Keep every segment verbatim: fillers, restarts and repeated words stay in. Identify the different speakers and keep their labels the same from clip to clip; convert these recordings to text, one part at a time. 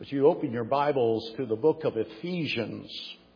Speaker 1: As you open your Bibles to the book of Ephesians,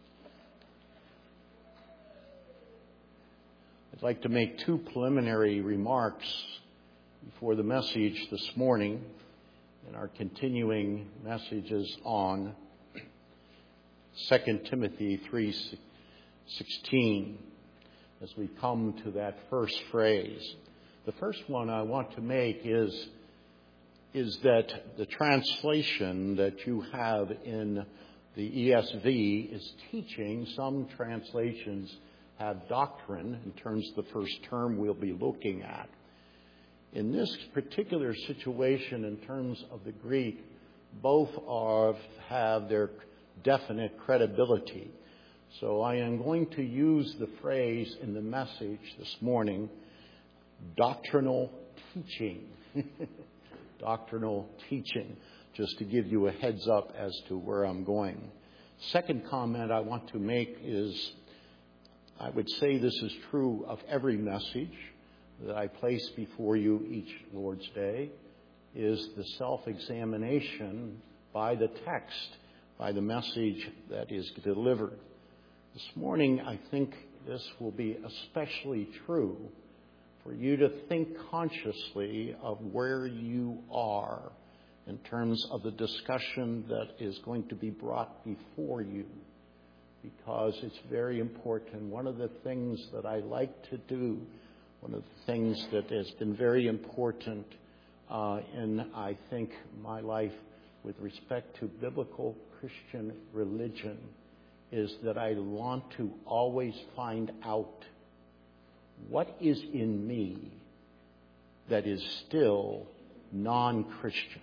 Speaker 1: I'd like to make two preliminary remarks before the message this morning in our continuing messages on Second Timothy three sixteen as we come to that first phrase. The first one I want to make is is that the translation that you have in the E S V is teaching. Some translations have doctrine in terms of the first term we'll be looking at. In this particular situation, in terms of the Greek, both are have their definite credibility. So I am going to use the phrase in the message this morning, doctrinal teaching. Doctrinal teaching, just to give you a heads up as to where I'm going. Second comment I want to make is, I would say this is true of every message that I place before you each Lord's Day, is the self-examination by the text, by the message that is delivered. This morning, I think this will be especially true for you to think consciously of where you are in terms of the discussion that is going to be brought before you, because it's very important. One of the things that I like to do, one of the things that has been very important uh, in, I think, my life with respect to biblical Christian religion, is that I want to always find out what is in me that is still non-Christian?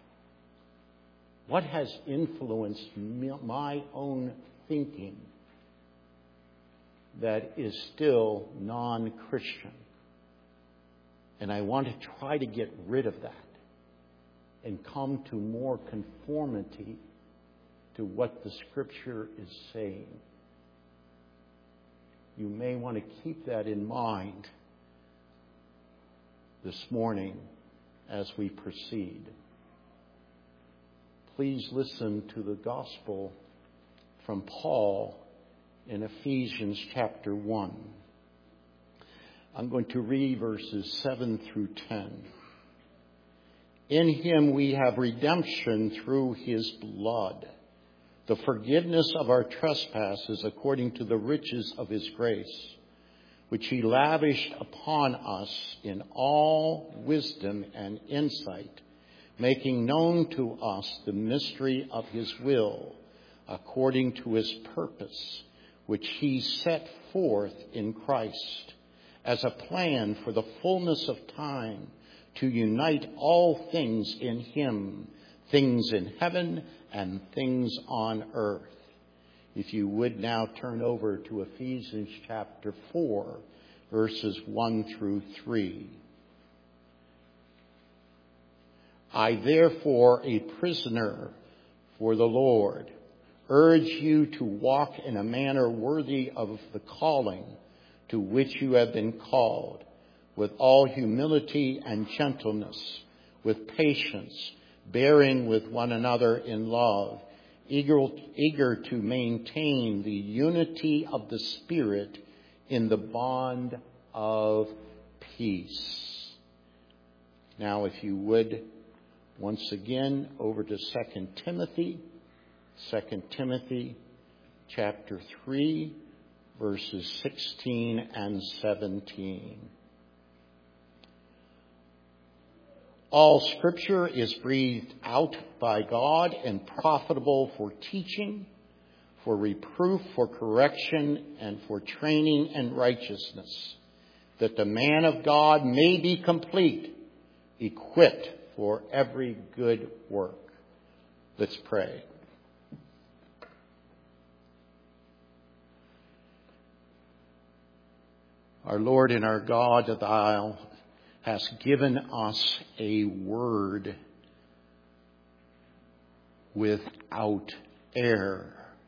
Speaker 1: What has influenced my own thinking that is still non-Christian? And I want to try to get rid of that and come to more conformity to what the Scripture is saying. You may want to keep that in mind this morning as we proceed. Please listen to the gospel from Paul in Ephesians chapter one. I'm going to read verses seven through ten. In him we have redemption through his blood, the forgiveness of our trespasses according to the riches of his grace, which he lavished upon us in all wisdom and insight, making known to us the mystery of his will, according to his purpose, which he set forth in Christ, as a plan for the fullness of time, to unite all things in him, things in heaven and things on earth. If you would now turn over to Ephesians chapter four, verses one through three. I therefore, a prisoner for the Lord, urge you to walk in a manner worthy of the calling to which you have been called, with all humility and gentleness, with patience, bearing with one another in love, eager, eager to maintain the unity of the Spirit in the bond of peace. Now, if you would, once again, over to Second Timothy, Second Timothy chapter three, verses sixteen and seventeen. All Scripture is breathed out by God and profitable for teaching, for reproof, for correction, and for training in righteousness, that the man of God may be complete, equipped for every good work. Let's pray. Our Lord and our God, thou hast given us a word without error.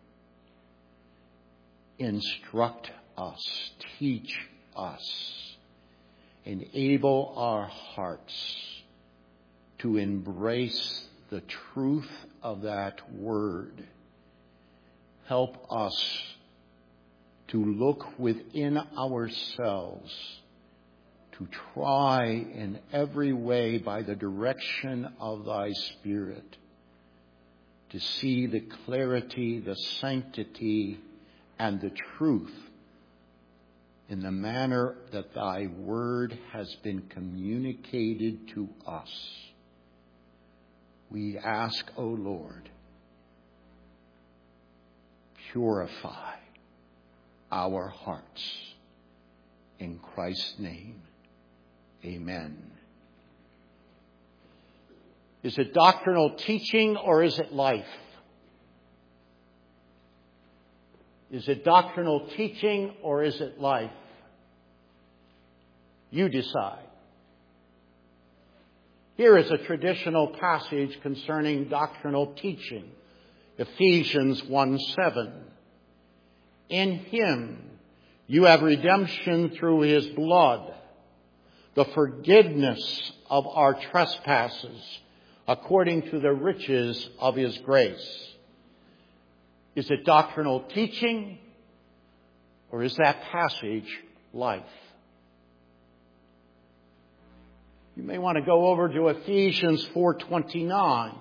Speaker 1: Instruct us, teach us, enable our hearts to embrace the truth of that word. Help us to look within ourselves, to try in every way by the direction of thy Spirit to see the clarity, the sanctity, and the truth in the manner that thy word has been communicated to us. We ask, O Lord, purify our hearts. In Christ's name, amen. Is it doctrinal teaching or is it life? Is it doctrinal teaching or is it life? You decide. Here is a traditional passage concerning doctrinal teaching. Ephesians one seven. In him you have redemption through his blood, the forgiveness of our trespasses, according to the riches of his grace. Is it doctrinal teaching, or is that passage life? You may want to go over to Ephesians four twenty-nine.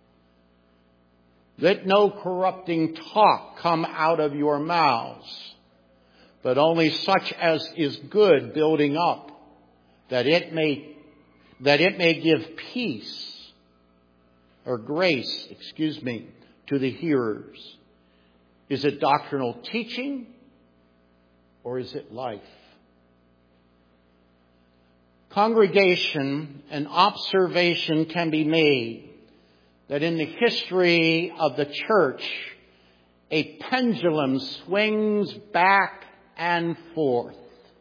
Speaker 1: Let no corrupting talk come out of your mouths, but only such as is good, building up, that it may that it may give peace or grace, excuse me, to the hearers. Is it doctrinal teaching or is it life? Congregation and observation can be made that in the history of the church, a pendulum swings back and forth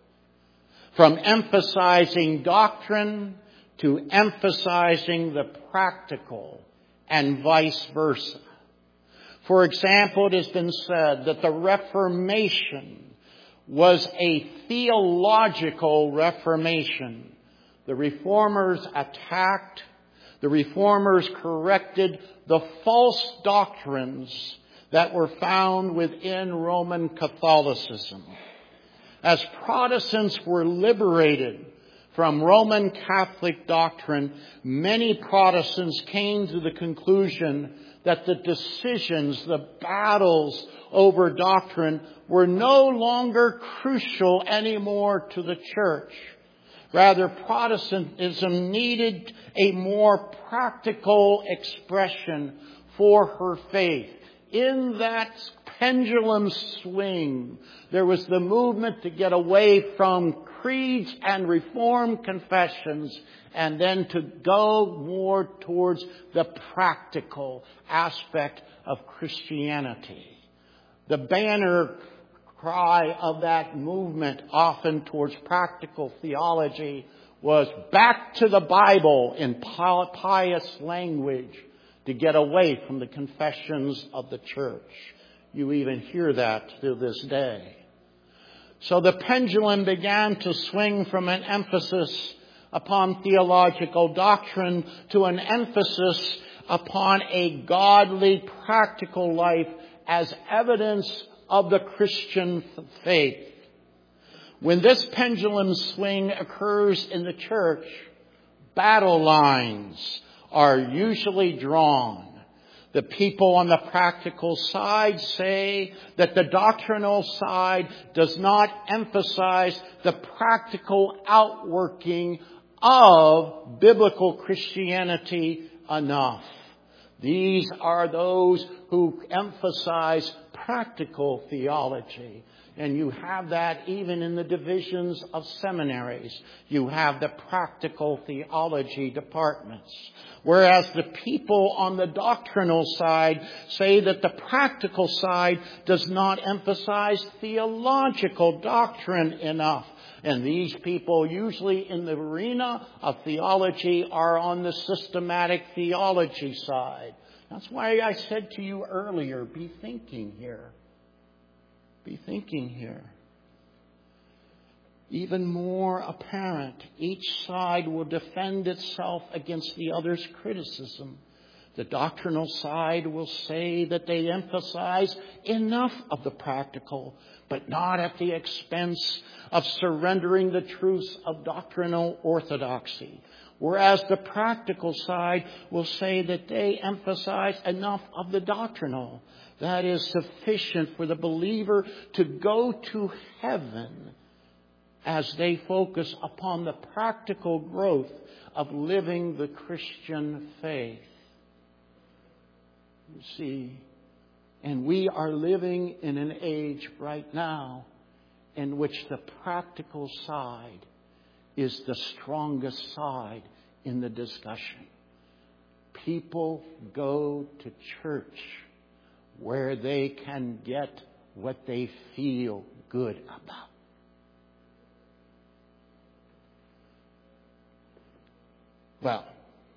Speaker 1: from emphasizing doctrine to emphasizing the practical and vice versa. For example, it has been said that the Reformation was a theological reformation. The Reformers attacked, the Reformers corrected the false doctrines that were found within Roman Catholicism. As Protestants were liberated from Roman Catholic doctrine, many Protestants came to the conclusion that the decisions, the battles over doctrine were no longer crucial anymore to the church. Rather, Protestantism needed a more practical expression for her faith. In that pendulum swing, there was the movement to get away from creeds and reformed confessions and then to go more towards the practical aspect of Christianity. The banner cry of that movement, often towards practical theology, was back to the Bible in pious language to get away from the confessions of the church. You even hear that to this day. So the pendulum began to swing from an emphasis upon theological doctrine to an emphasis upon a godly, practical life as evidence of the Christian faith. When this pendulum swing occurs in the church, battle lines are usually drawn. The people on the practical side say that the doctrinal side does not emphasize the practical outworking of biblical Christianity enough. These are those who emphasize practical theology. And you have that even in the divisions of seminaries. You have the practical theology departments. Whereas the people on the doctrinal side say that the practical side does not emphasize theological doctrine enough. And these people, usually in the arena of theology, are on the systematic theology side. That's why I said to you earlier, be thinking here. Be thinking here. Even more apparent, each side will defend itself against the other's criticism. The doctrinal side will say that they emphasize enough of the practical, but not at the expense of surrendering the truths of doctrinal orthodoxy. Whereas the practical side will say that they emphasize enough of the doctrinal that is sufficient for the believer to go to heaven, as they focus upon the practical growth of living the Christian faith. You see, and we are living in an age right now in which the practical side is the strongest side in the discussion. People go to church where they can get what they feel good about. Well,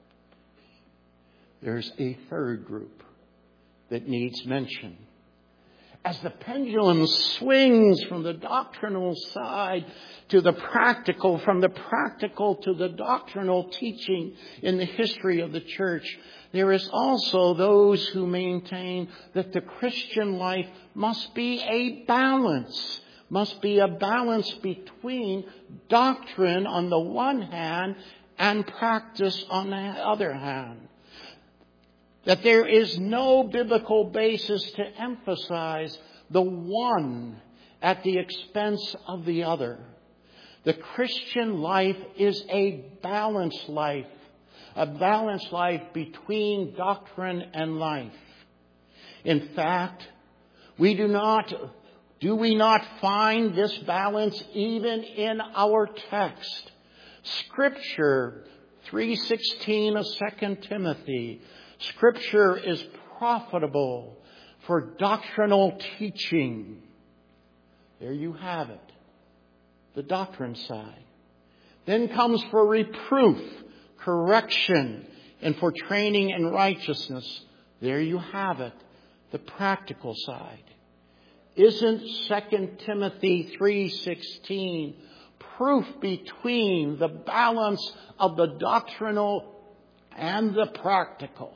Speaker 1: there's a third group that needs mention. As the pendulum swings from the doctrinal side to the practical, from the practical to the doctrinal teaching in the history of the church, there is also those who maintain that the Christian life must be a balance, must be a balance between doctrine on the one hand and practice on the other hand. That there is no biblical basis to emphasize the one at the expense of the other. The Christian life is a balanced life, a balanced life between doctrine and life. In fact, we do not, do we not find this balance even in our text? Scripture, three sixteen of Second Timothy, Scripture is profitable for doctrinal teaching. There you have it, the doctrine side. Then comes for reproof, correction, and for training in righteousness. There you have it, the practical side. Isn't Second Timothy three sixteen proof between the balance of the doctrinal and the practical?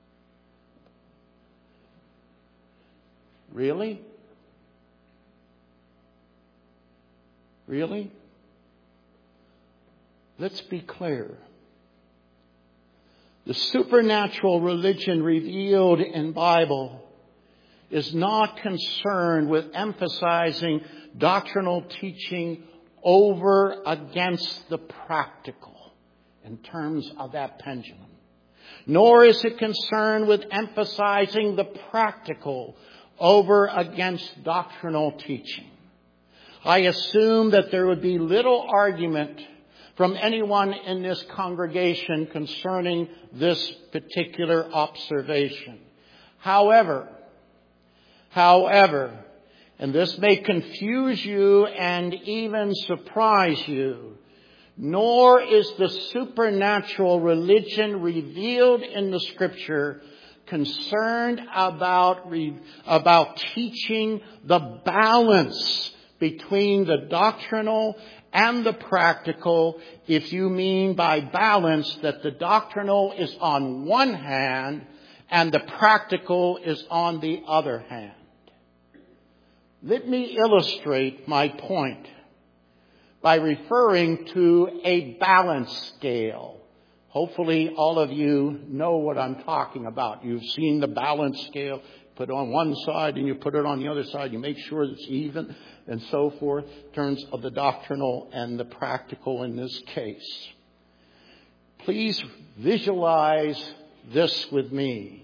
Speaker 1: Really? Really? Let's be clear. The supernatural religion revealed in Bible is not concerned with emphasizing doctrinal teaching over against the practical in terms of that pendulum. Nor is it concerned with emphasizing the practical over against doctrinal teaching. I assume that there would be little argument from anyone in this congregation concerning this particular observation. However, however, and this may confuse you and even surprise you, nor is the supernatural religion revealed in the Scripture concerned about, about teaching the balance between the doctrinal and the practical, if you mean by balance that the doctrinal is on one hand and the practical is on the other hand. Let me illustrate my point by referring to a balance scale. Hopefully all of you know what I'm talking about. You've seen the balance scale. Put it on one side and you put it on the other side. You make sure it's even and so forth in terms of the doctrinal and the practical in this case. Please visualize this with me.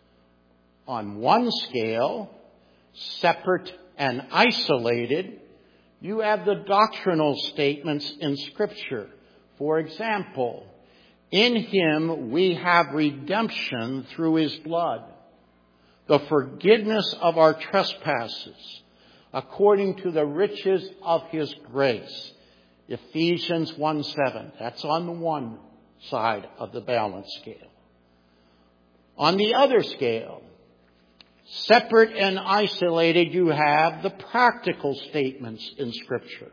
Speaker 1: On one scale, separate and isolated, you have the doctrinal statements in Scripture. For example, in Him we have redemption through His blood, the forgiveness of our trespasses, according to the riches of His grace. Ephesians one seven. That's on the one side of the balance scale. On the other scale, separate and isolated, you have the practical statements in Scripture.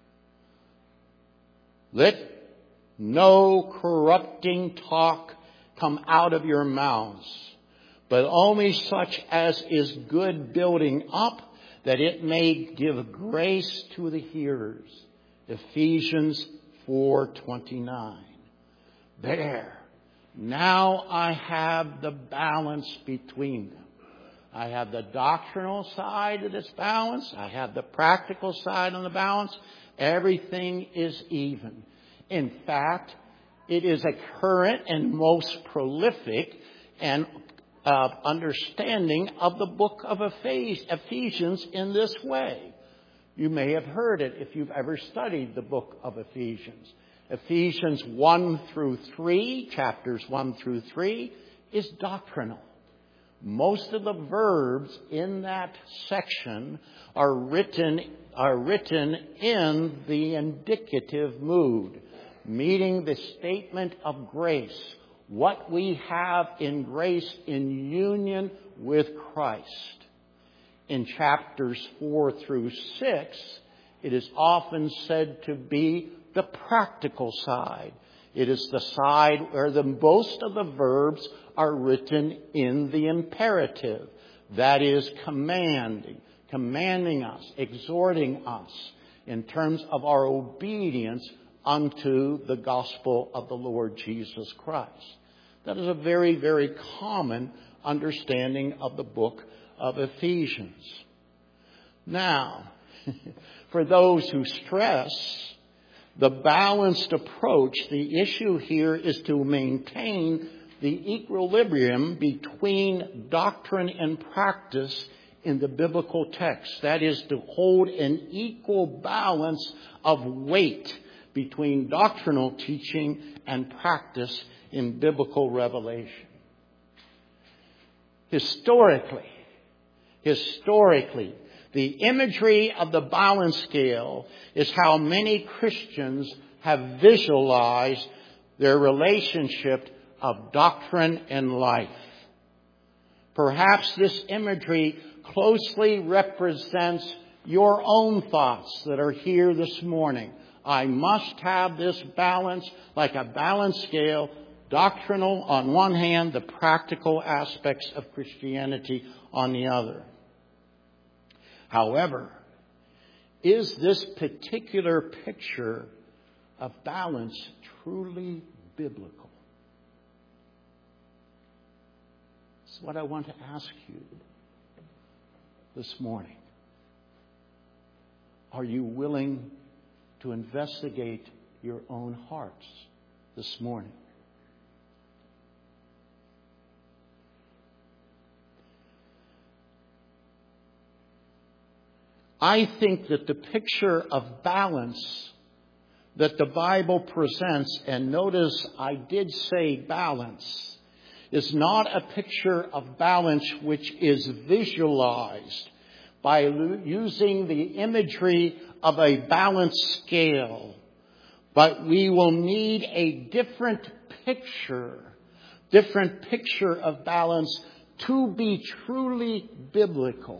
Speaker 1: Let no corrupting talk come out of your mouths, but only such as is good building up, that it may give grace to the hearers. Ephesians four twenty-nine. There. Now I have the balance between them. I have the doctrinal side of this balance. I have the practical side on the balance. Everything is even. In fact, it is a current and most prolific and uh, understanding of the book of Ephesians in this way. You may have heard it if you've ever studied the book of Ephesians. Ephesians one through three, chapters one through three, is doctrinal. Most of the verbs in that section are written, are written in the indicative mood, meaning the statement of grace, what we have in grace in union with Christ. In chapters four through six, it is often said to be the practical side. It is the side where the most of the verbs are written in the imperative. That is commanding, commanding us, exhorting us in terms of our obedience unto the gospel of the Lord Jesus Christ. That is a very, very common understanding of the book of Ephesians. Now, for those who stress the balanced approach, the issue here is to maintain the equilibrium between doctrine and practice in the biblical text. That is, to hold an equal balance of weight between doctrinal teaching and practice in biblical revelation. Historically, historically, the imagery of the balance scale is how many Christians have visualized their relationship of doctrine and life. Perhaps this imagery closely represents your own thoughts that are here this morning. I must have this balance, like a balance scale, doctrinal on one hand, the practical aspects of Christianity on the other. However, is this particular picture of balance truly biblical? That's what I want to ask you this morning. Are you willing to investigate your own hearts this morning? I think that the picture of balance that the Bible presents, and notice I did say balance, is not a picture of balance which is visualized by using the imagery of a balance scale. But we will need a different picture, different picture of balance to be truly biblical.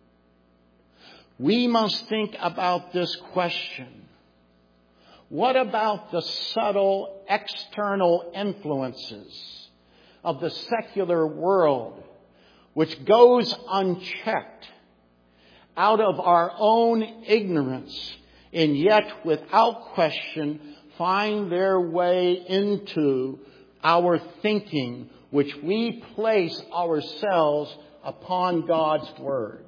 Speaker 1: We must think about this question. What about the subtle external influences of the secular world, which goes unchecked out of our own ignorance, and yet without question find their way into our thinking, which we place ourselves upon God's Word?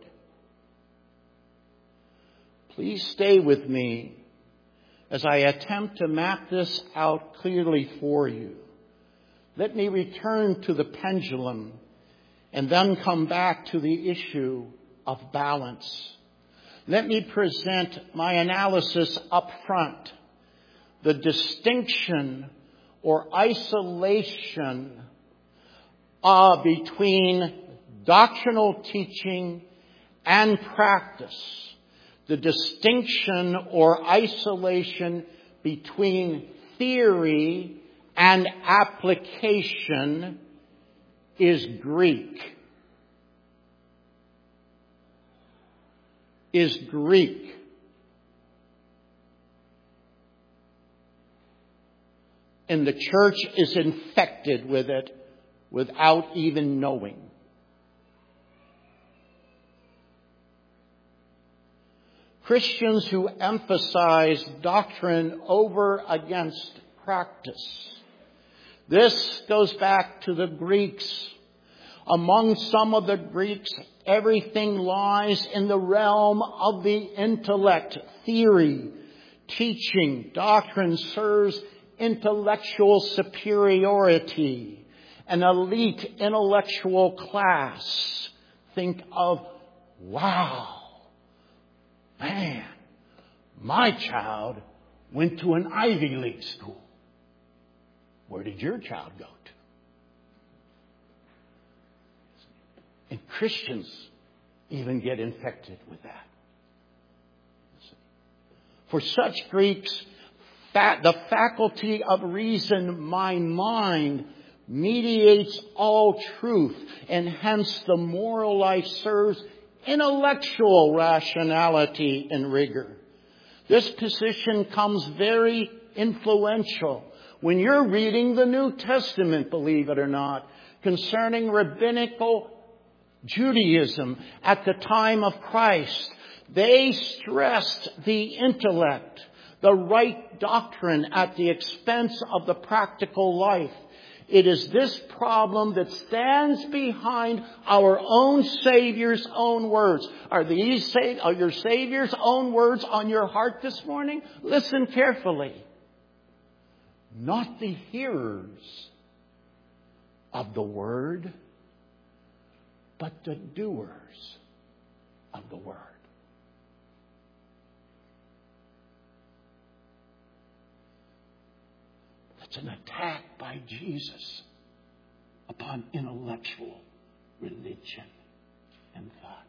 Speaker 1: Please stay with me as I attempt to map this out clearly for you. Let me return to the pendulum and then come back to the issue of balance. Let me present my analysis up front. The distinction or isolation uh, between doctrinal teaching and practice. The distinction or isolation between theory and application is Greek. Is Greek. And the church is infected with it without even knowing. Christians who emphasize doctrine over against practice. This goes back to the Greeks. Among some of the Greeks, everything lies in the realm of the intellect. Theory, teaching, doctrine serves intellectual superiority, an elite intellectual class. Think of, wow, man, my child went to an Ivy League school. Where did your child go to? And Christians even get infected with that. For such Greeks, the faculty of reason, my mind, mediates all truth, and hence the moral life serves intellectual rationality and rigor. This position comes very influential when you're reading the New Testament, believe it or not, concerning rabbinical Judaism at the time of Christ. They stressed the intellect, the right doctrine at the expense of the practical life. It is this problem that stands behind our own Savior's own words. Are these are your Savior's own words on your heart this morning? Listen carefully. Not the hearers of the word, but the doers of the word. That's an attack by Jesus upon intellectual religion and thought.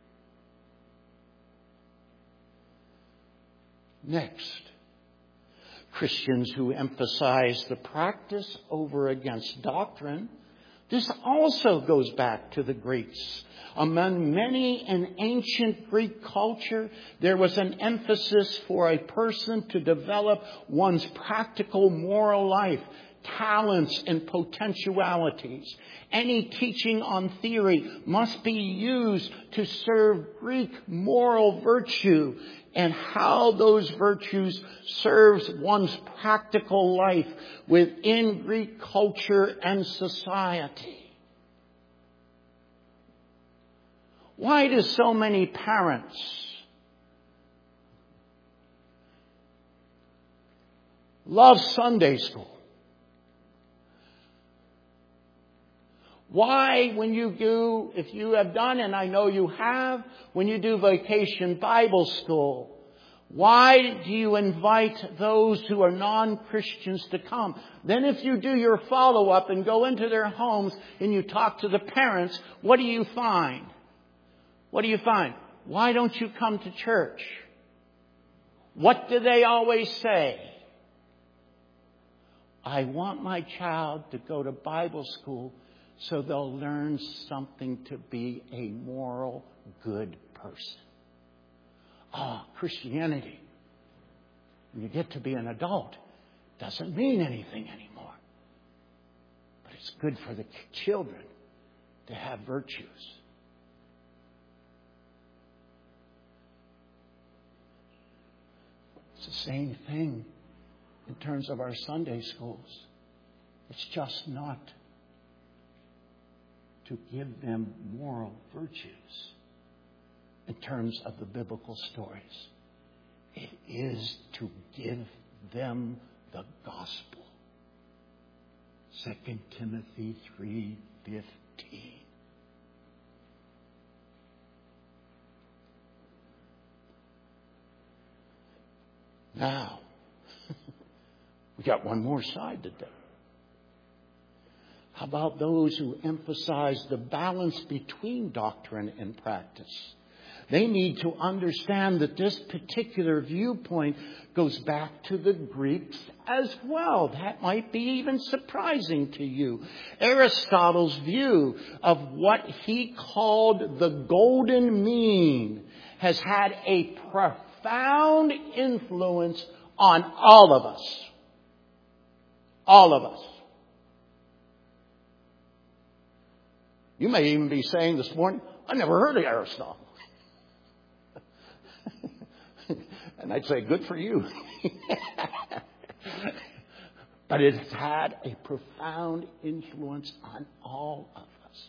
Speaker 1: Next, Christians who emphasize the practice over against doctrine. This also goes back to the Greeks. Among many in ancient Greek culture, there was an emphasis for a person to develop one's practical moral life, talents, and potentialities. Any teaching on theory must be used to serve Greek moral virtue and how those virtues serves one's practical life within Greek culture and society. Why do so many parents love Sunday school? Why, when you do, if you have done, and I know you have, when you do Vacation Bible School, why do you invite those who are non-Christians to come? Then if you do your follow-up and go into their homes and you talk to the parents, what do you find? What do you find? Why don't you come to church? What do they always say? I want my child to go to Bible school so they'll learn something to be a moral, good person. Ah, oh, Christianity, when you get to be an adult, doesn't mean anything anymore. But it's good for the children to have virtues. It's the same thing in terms of our Sunday schools. It's just not to give them moral virtues in terms of the biblical stories. It is to give them the gospel. Second Timothy three fifteen. Now, we got one more side today. How about those who emphasize the balance between doctrine and practice? They need to understand that this particular viewpoint goes back to the Greeks as well. That might be even surprising to you. Aristotle's view of what he called the golden mean has had a profound influence on all of us. All of us. You may even be saying this morning, I never heard of Aristotle. And I'd say, good for you. But it has had a profound influence on all of us.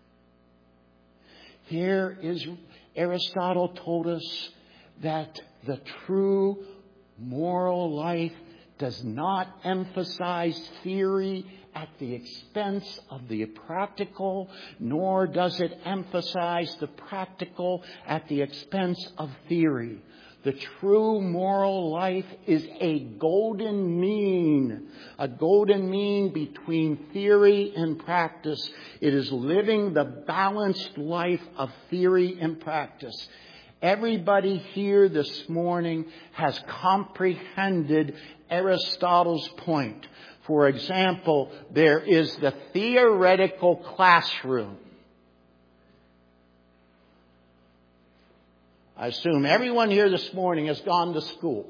Speaker 1: Here is, Aristotle told us that the true moral life does not emphasize theory at the expense of the practical, nor does it emphasize the practical at the expense of theory. The true moral life is a golden mean, a golden mean between theory and practice. It is living the balanced life of theory and practice. Everybody here this morning has comprehended Aristotle's point. For example, there is the theoretical classroom. I assume everyone here this morning has gone to school.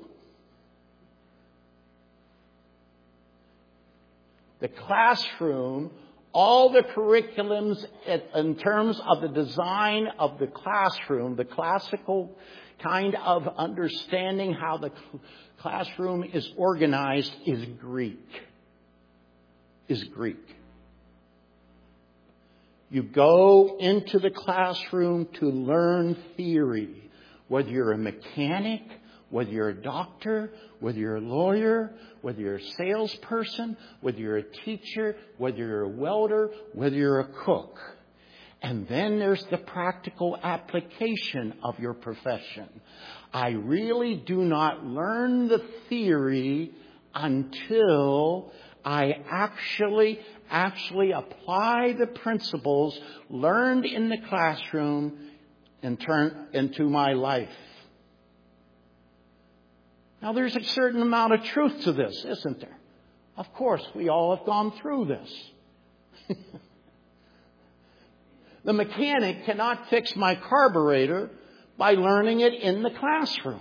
Speaker 1: The classroom, all the curriculums in terms of the design of the classroom, the classical kind of understanding how the classroom is organized is Greek. Is Greek. You go into the classroom to learn theory. Whether you're a mechanic, whether you're a doctor, whether you're a lawyer, whether you're a salesperson, whether you're a teacher, whether you're a welder, whether you're a cook. And then there's the practical application of your profession. I really do not learn the theory until I actually, actually apply the principles learned in the classroom and turn into my life. Now, there's a certain amount of truth to this, isn't there? Of course, we all have gone through this. The mechanic cannot fix my carburetor by learning it in the classroom.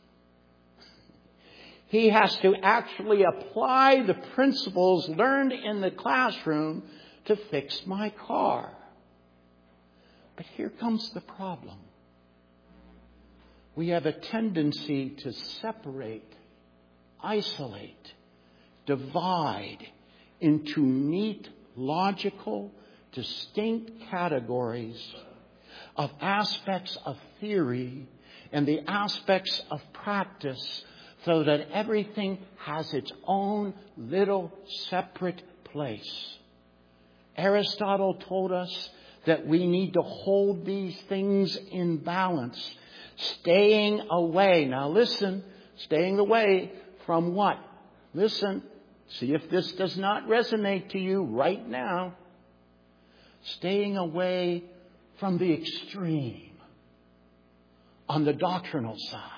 Speaker 1: He has to actually apply the principles learned in the classroom to fix my car. But here comes the problem. We have a tendency to separate, isolate, divide into neat, logical, distinct categories of aspects of theory and the aspects of practice so that everything has its own little separate place. Aristotle told us that we need to hold these things in balance, staying away. Now listen, staying away from what? Listen, see if this does not resonate to you right now. Staying away from the extreme on the doctrinal side,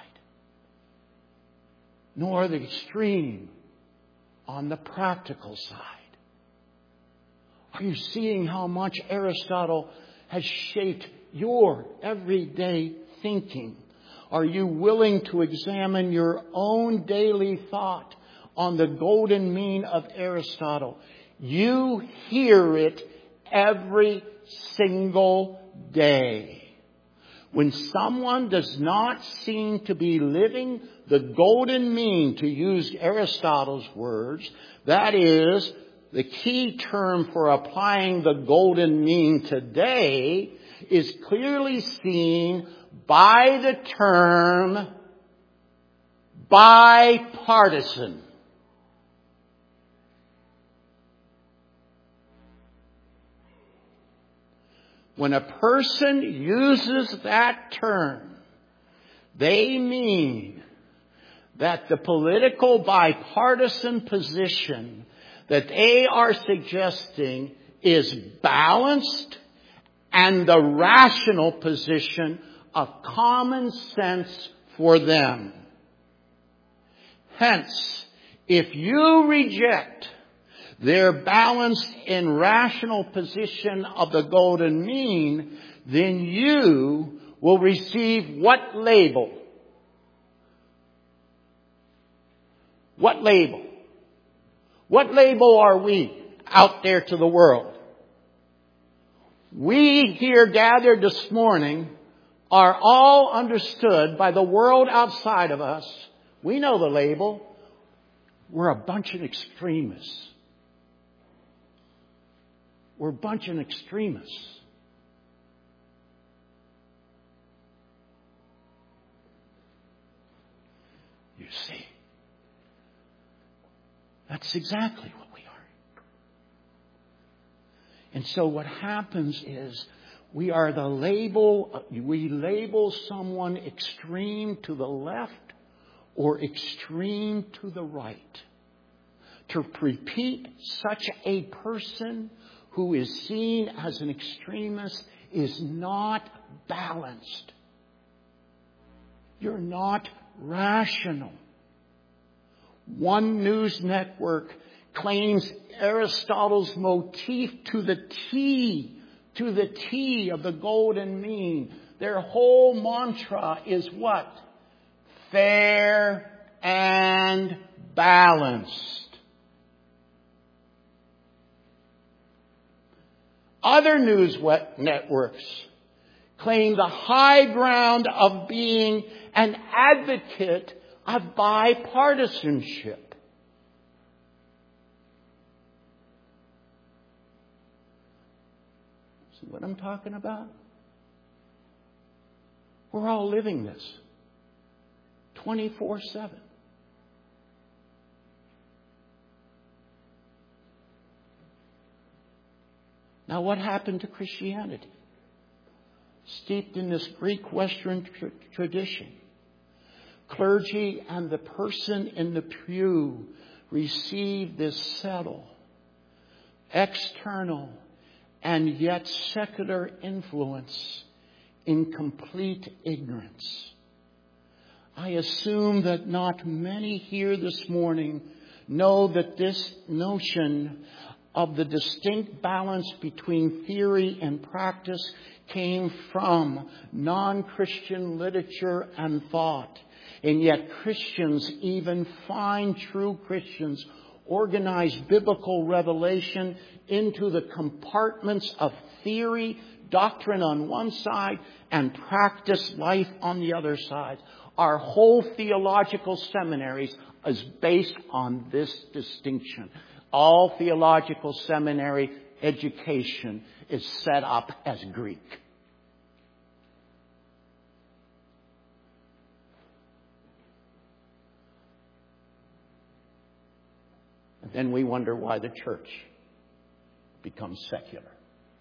Speaker 1: nor the extreme on the practical side. Are you seeing how much Aristotle has shaped your everyday thinking? Are you willing to examine your own daily thought on the golden mean of Aristotle? You hear it every single day. When someone does not seem to be living the golden mean, to use Aristotle's words, that is, the key term for applying the golden mean today is clearly seen by the term bipartisan. When a person uses that term, they mean that the political bipartisan position that they are suggesting is balanced and the rational position of common sense for them. Hence, if you reject their balanced and rational position of the golden mean, then you will receive what label? What label? What label are we out there to the world? We here gathered this morning are all understood by the world outside of us. We know the label. We're a bunch of extremists. We're a bunch of extremists. You see, that's exactly what we are. And so what happens is we are the label, we label someone extreme to the left or extreme to the right. To repeat, such a person who is seen as an extremist is not balanced. You're not rational. One news network claims Aristotle's motif to the T, to the T of the golden mean. Their whole mantra is what? Fair and balanced. Other news networks claim the high ground of being an advocate of bipartisanship. See what I'm talking about? We're all living this twenty-four seven. Now, what happened to Christianity? Steeped in this Greek Western tr- tradition, clergy and the person in the pew received this subtle, external, and yet secular influence in complete ignorance. I assume that not many here this morning know that this notion of the distinct balance between theory and practice came from non-Christian literature and thought. And yet Christians, even fine, true Christians, organize biblical revelation into the compartments of theory, doctrine on one side, and practice life on the other side. Our whole theological seminaries is based on this distinction. All theological seminary education is set up as Greek. And then we wonder why the church becomes secular.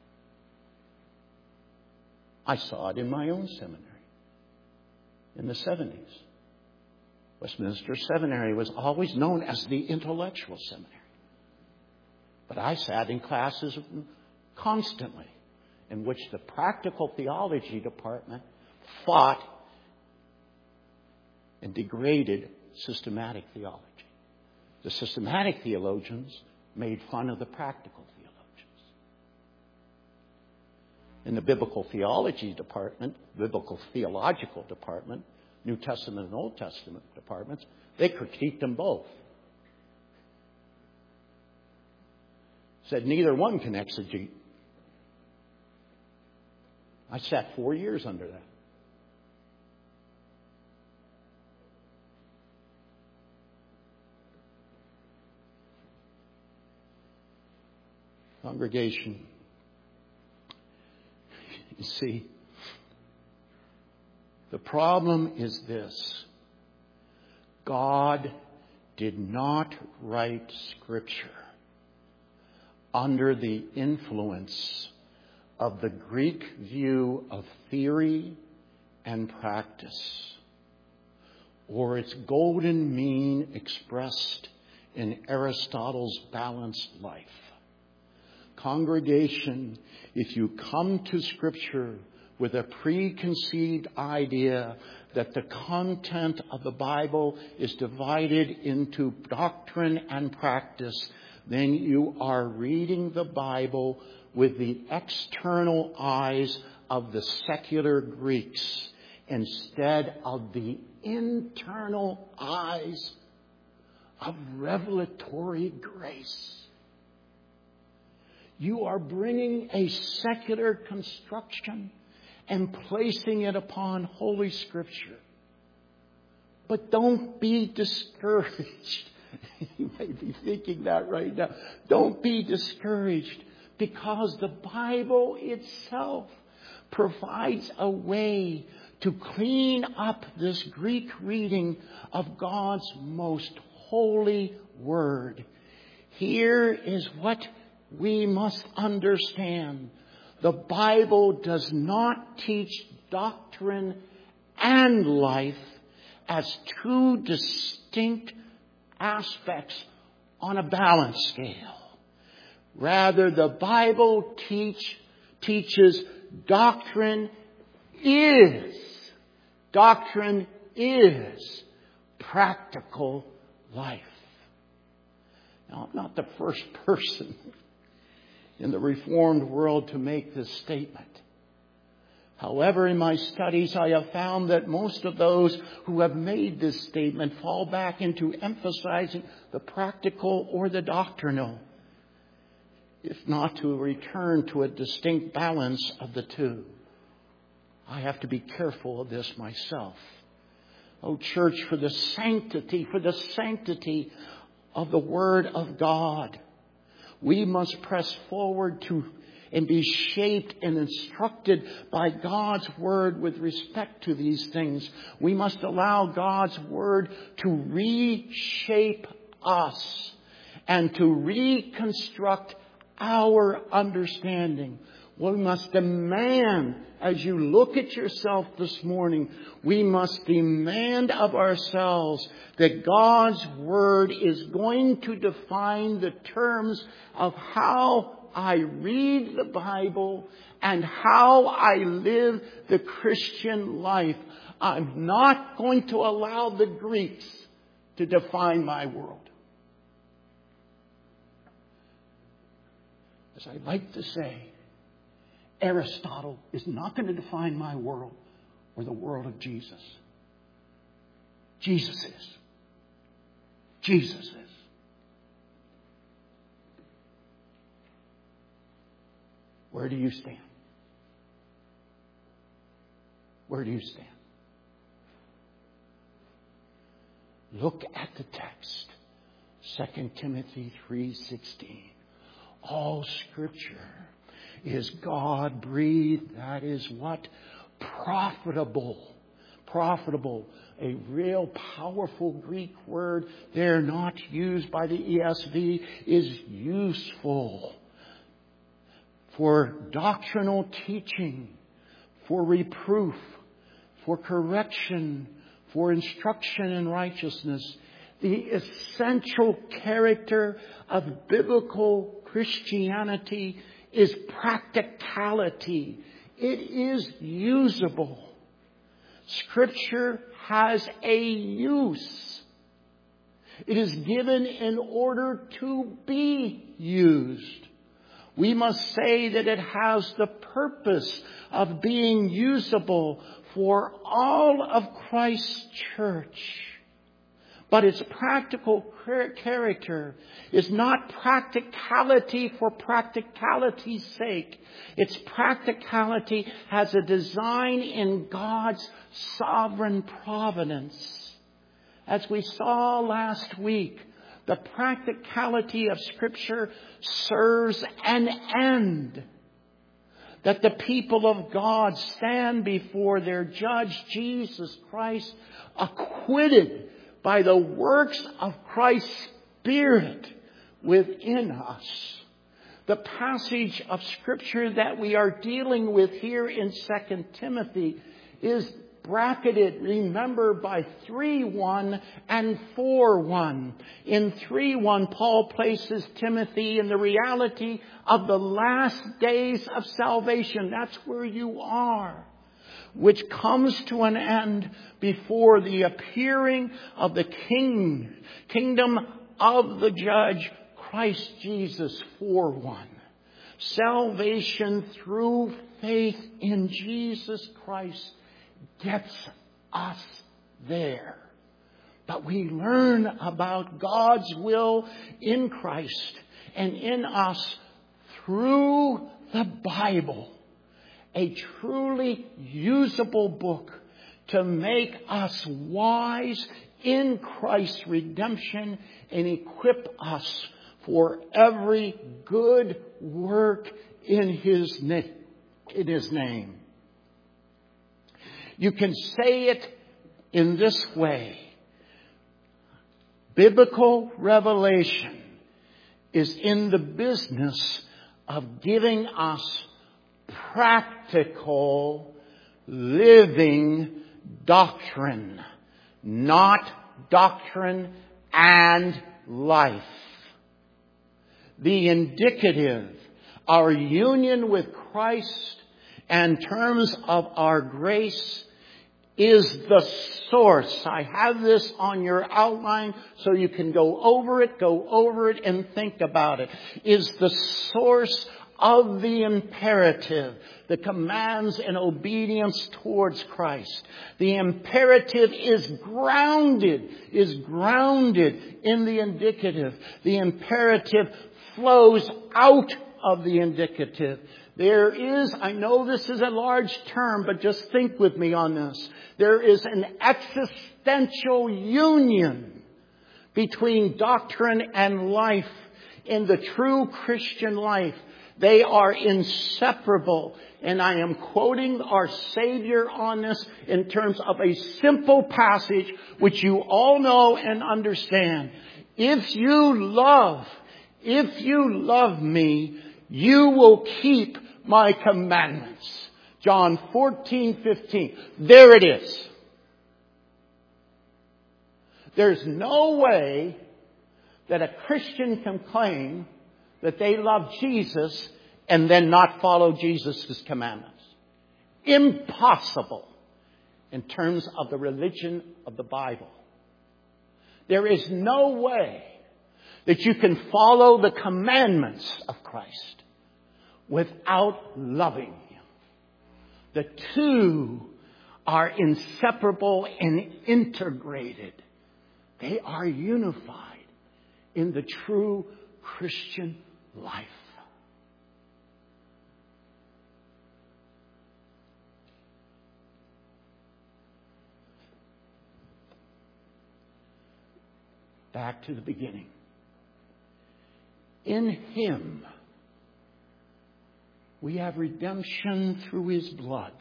Speaker 1: I saw it in my own seminary in the seventies. Westminster Seminary was always known as the intellectual seminary. But I sat in classes constantly in which the practical theology department fought and degraded systematic theology. The systematic theologians made fun of the practical theologians. In the biblical theology department, biblical theological department, New Testament and Old Testament departments, they critiqued them both. Said neither one can exegete. I sat four years under that. Congregation, you see, the problem is this. God did not write Scripture under the influence of the Greek view of theory and practice, or its golden mean expressed in Aristotle's balanced life. Congregation, if you come to Scripture with a preconceived idea that the content of the Bible is divided into doctrine and practice, then you are reading the Bible with the external eyes of the secular Greeks instead of the internal eyes of revelatory grace. You are bringing a secular construction and placing it upon Holy Scripture. But don't be discouraged. You may be thinking that right now. Don't be discouraged, because the Bible itself provides a way to clean up this Greek reading of God's most holy Word. Here is what we must understand. The Bible does not teach doctrine and life as two distinct aspects on a balance scale. Rather, the Bible teach, teaches doctrine is, doctrine is practical life. Now, I'm not the first person in the Reformed world to make this statement. However, in my studies, I have found that most of those who have made this statement fall back into emphasizing the practical or the doctrinal, if not to return to a distinct balance of the two. I have to be careful of this myself. Oh, church, for the sanctity, for the sanctity of the Word of God, we must press forward to and be shaped and instructed by God's Word with respect to these things. We must allow God's Word to reshape us and to reconstruct our understanding. We must demand, as you look at yourself this morning, we must demand of ourselves that God's Word is going to define the terms of how I read the Bible and how I live the Christian life. I'm not going to allow the Greeks to define my world. As I like to say, Aristotle is not going to define my world or the world of Jesus. Jesus is. Jesus is. Where do you stand? Where do you stand? Look at the text. Second Timothy three sixteen. All Scripture is God-breathed. That is what? Profitable. Profitable. A real powerful Greek word there, not used by the E S V, is useful. For doctrinal teaching, for reproof, for correction, for instruction in righteousness. The essential character of biblical Christianity is practicality. It is usable. Scripture has a use. It is given in order to be used. We must say that it has the purpose of being usable for all of Christ's church. But its practical character is not practicality for practicality's sake. Its practicality has a design in God's sovereign providence. As we saw last week, the practicality of Scripture serves an end. That the people of God stand before their judge, Jesus Christ, acquitted by the works of Christ's Spirit within us. The passage of Scripture that we are dealing with here in Second Timothy is bracketed, remember, by three one and four one. In three one, Paul places Timothy in the reality of the last days of salvation. That's where you are. Which comes to an end before the appearing of the King, kingdom of the Judge, Christ Jesus, four one. Salvation through faith in Jesus Christ gets us there. But we learn about God's will in Christ and in us through the Bible, a truly usable book to make us wise in Christ's redemption and equip us for every good work in His name. In His name. You can say it in this way. Biblical revelation is in the business of giving us practical, living doctrine, not doctrine and life. The indicative, our union with Christ and terms of our grace, is the source. I have this on your outline so you can go over it, go over it and think about it. Is the source of the imperative, the commands and obedience towards Christ. The imperative is grounded, is grounded in the indicative. The imperative flows out of the indicative. There is, I know this is a large term, but just think with me on this. There is an existential union between doctrine and life in the true Christian life. They are inseparable. And I am quoting our Savior on this in terms of a simple passage which you all know and understand. If you love, if you love me, you will keep my commandments. John fourteen fifteen. There it is. There's no way that a Christian can claim that they love Jesus and then not follow Jesus' commandments. Impossible in terms of the religion of the Bible. There is no way that you can follow the commandments of Christ without loving Him. The two are inseparable and integrated. They are unified in the true Christian life. Back to the beginning. In Him, we have redemption through His blood,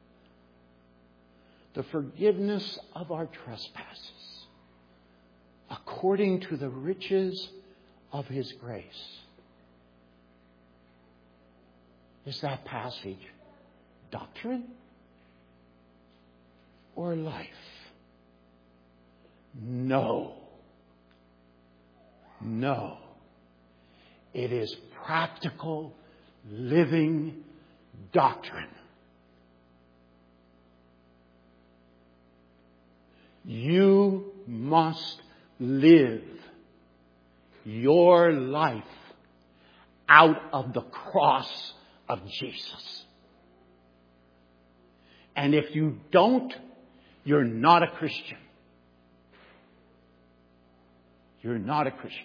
Speaker 1: the forgiveness of our trespasses, according to the riches of His grace. Is that passage doctrine or life? No. No. It is practical, living doctrine. You must live your life out of the cross of Jesus. And if you don't, you're not a Christian. You're not a Christian.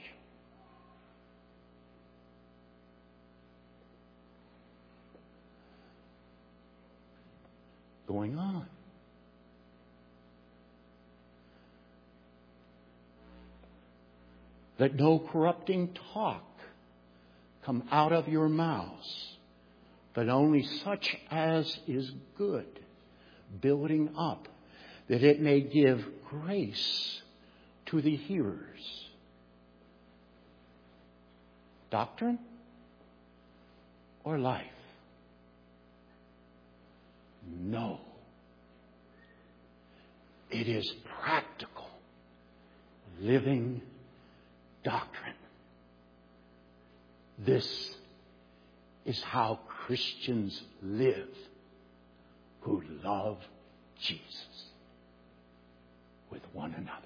Speaker 1: Going on. Let no corrupting talk come out of your mouths, but only such as is good, building up, that it may give grace to the hearers. Doctrine or life? No. It is practical, living doctrine. This is how Christians live who love Jesus with one another.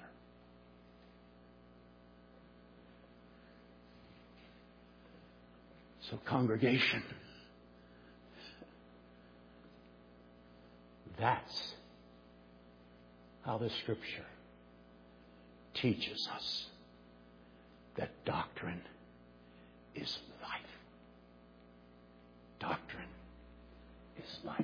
Speaker 1: So, congregation, that's how the Scripture teaches us that doctrine is life. Doctrine is life.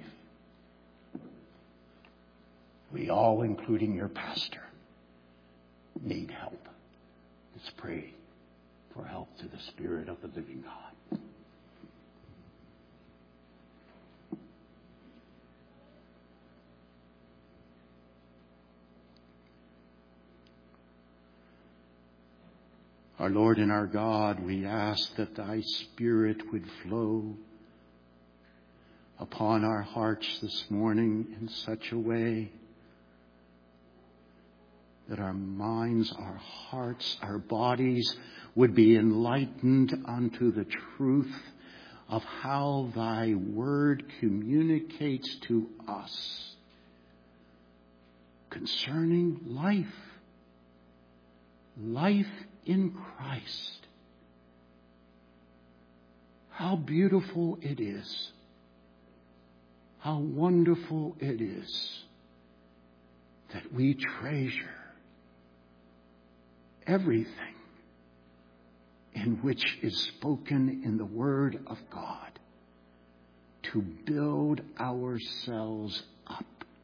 Speaker 1: We all, including your pastor, need help. Let's pray for help to the Spirit of the living God. Our Lord and our God, we ask that thy Spirit would flow upon our hearts this morning in such a way that our minds, our hearts, our bodies would be enlightened unto the truth of how thy word communicates to us concerning life. Life in Christ. How beautiful it is. How wonderful it is that we treasure everything in which is spoken in the Word of God to build ourselves up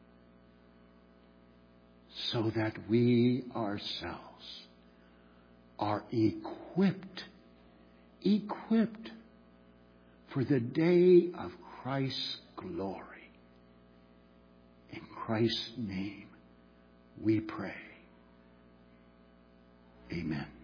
Speaker 1: so that we ourselves are equipped, equipped for the day of Christ's glory. In Christ's name we pray. Amen.